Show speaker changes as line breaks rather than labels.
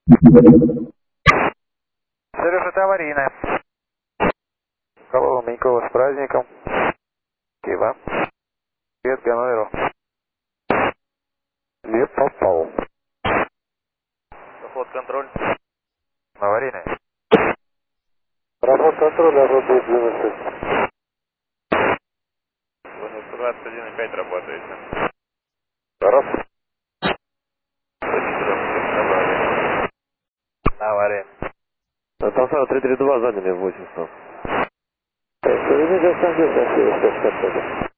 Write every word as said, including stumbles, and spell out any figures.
Сереж, это аварийная. Алло, Минькова, с праздником. Спасибо. Привет, Ганноверу. Не попал. Заход контроль. Аварийная.
Работа контроля, работает двенадцать.
Вы на сто двадцать один и пять работаете.
Раз.
Авария.
Толсара три три два заняли восемь сто. Перемите остановился, спасибо, что